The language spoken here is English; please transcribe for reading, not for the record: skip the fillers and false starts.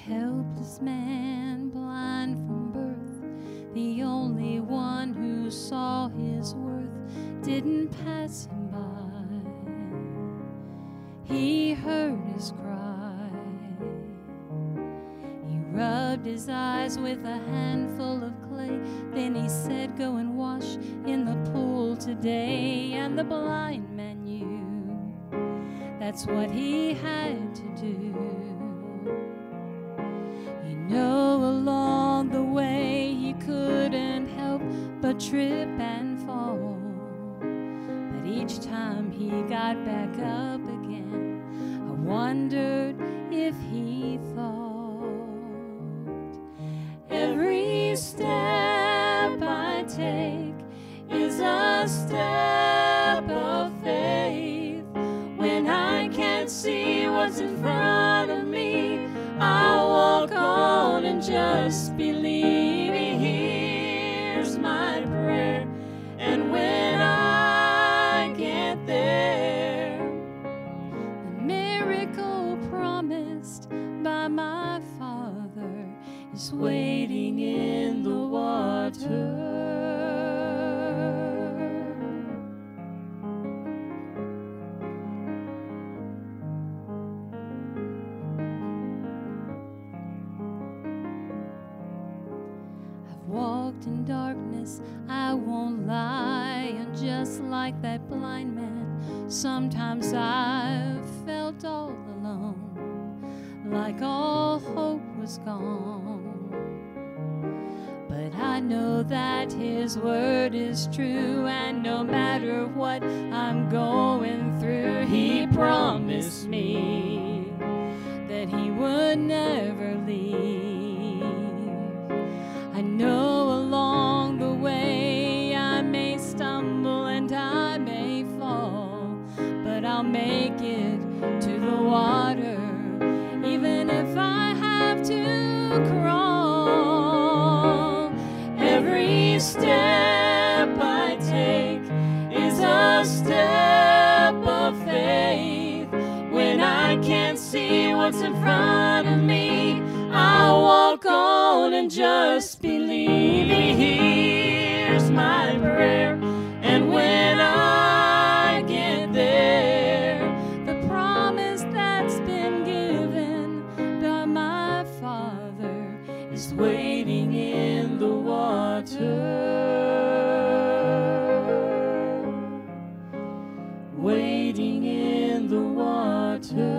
helpless man, blind from birth, the only one who saw his worth, didn't pass him by. He heard his cry. He rubbed his eyes with a handful of clay. Then he said, go and wash in the pool today. And the blind man knew that's what he had to do. You know, along the way he couldn't help but trip and fall. But each time he got back up again, I wondered if he thought, every step I take is a step of faith. When I can't see what's in front of me, I'll walk on and just believe. He hears my prayer, and when I get there, the miracle promised by my Father is waiting in the water. Walked in darkness, I won't lie, and just like that blind man, sometimes I've felt all alone, like all hope was gone. But I know that his word is true, and no matter what I'm going through, he promised me that he would never leave. I know along the way I may stumble and I may fall, but I'll make it to the water, even if I have to crawl. Every step I take is a step of faith. When I can't see what's in front of me, I'll walk on and just believe. He hears my prayer, and when I get there, the promise that's been given by my Father is waiting in the water. Waiting in the water.